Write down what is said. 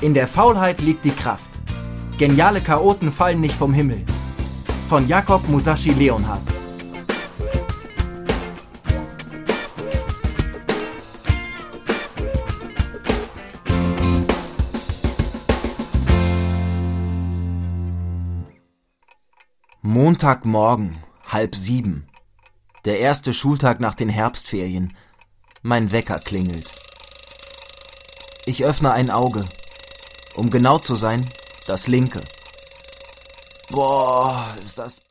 In der Faulheit liegt die Kraft. Geniale Chaoten fallen nicht vom Himmel. Von Jakob Musashi Leonhardt. Montagmorgen, 6:30. Der erste Schultag nach den Herbstferien. Mein Wecker klingelt. Ich öffne ein Auge. Um genau zu sein, das linke. Boah, ist das